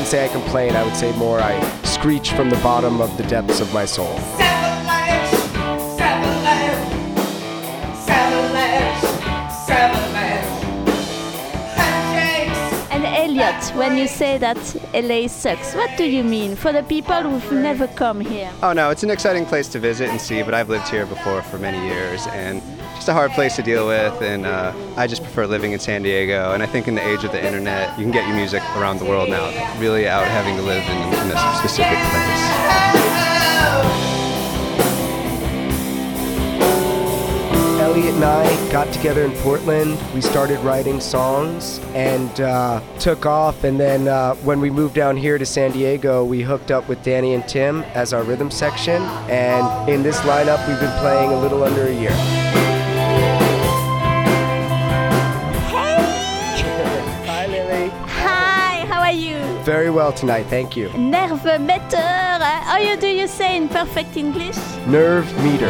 wouldn't say I complain. I would say more I screech from the bottom of the depths of my soul. Seven lives, seven lives, seven lives, seven lives. Handshakes. And Elliot, when you say that LA sucks, what do you mean for the people who've never come here? Oh no, it's an exciting place to visit and see, but I've lived here before for many years, and just a hard place to deal with, and I just prefer living in San Diego, and I think in the age of the internet, you can get your music around the world now, really out having to live in a specific place. Elliot and I got together in Portland. We started writing songs and took off. And then when we moved down here to San Diego, we hooked up with Danny and Tim as our rhythm section. And in this lineup, we've been playing a little under a year. Hi, Lily. Hi, how are you? Very well tonight, thank you. Nervemeter. How do you say in perfect English? Nerve meter.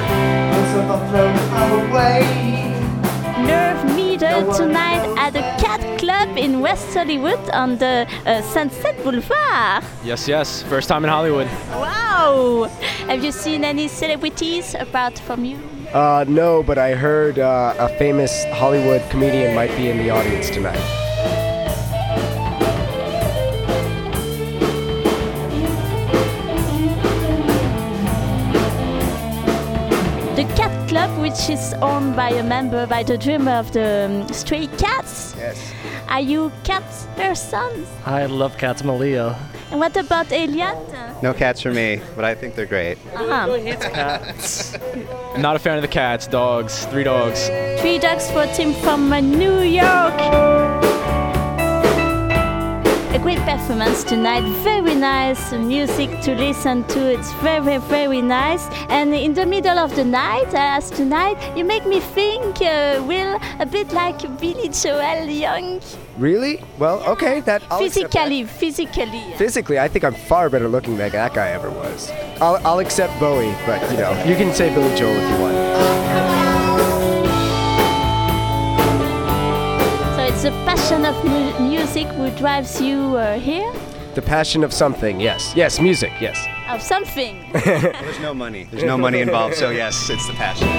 Nerve meter tonight at the Cat Club in West Hollywood on the Sunset Boulevard. Yes. First time in Hollywood. Wow! Have you seen any celebrities apart from you? No, but I heard a famous Hollywood comedian might be in the audience tonight. The Cat Club, which is owned by the drummer of the Stray Cats. Yes. Are you cat persons? I love cats, I'm a Leo. And what about Elliot? No cats for me, but I think they're great. Cats. Not a fan of the cats, dogs, 3 dogs. 3 dogs for Tim from New York. A great performance tonight, very nice music to listen to, it's very, very nice. And in the middle of the night, as tonight, you make me think, Will, a bit like Billy Joel Young. Really? Well, okay, I'll accept that. Physically. Physically, I think I'm far better looking than that guy ever was. I'll accept Bowie, but you can say Billy Joel if you want. So it's the passion of music who drives you here? The passion of something, yes. Yes, music, yes. Of something. There's no money. There's no money involved, so yes, it's the passion.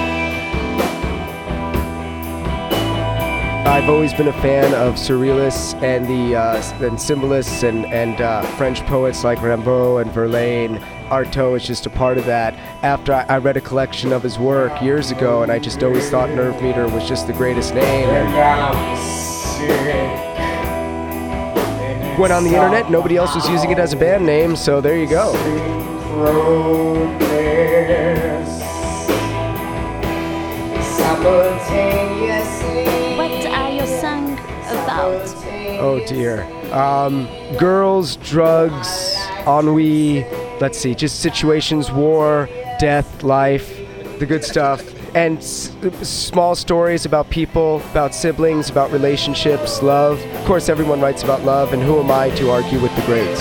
I've always been a fan of surrealists and symbolists and French poets like Rimbaud and Verlaine. Artaud is just a part of that. After I read a collection of his work years ago, and I just always thought Nerve Meter was just the greatest name. Went on the internet, nobody else was using it as a band name, so there you go. What are your songs about? Oh dear. Girls, drugs, ennui, let's see, just situations, war, death, life, the good stuff. And small stories about people, about siblings, about relationships, love. Of course, everyone writes about love, and who am I to argue with the greats?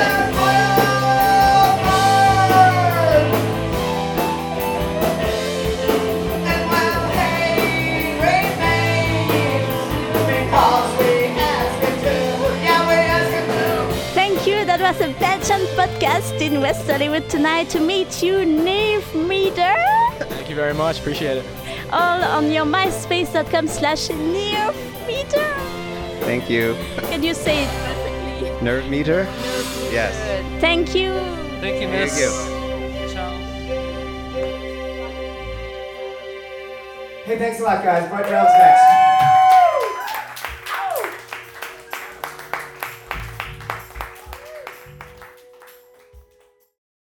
Thank you, that was a Belgian podcast in West Hollywood tonight. To meet you, Nerve Meter. Thank you very much, appreciate it. All on your myspace.com/Nerve Meter. Thank you. Can you say it perfectly? Nerve meter? Yes. Thank you. Thank you, Thank miss. you. Ciao. Hey, thanks a lot, guys. Brett Brown's next.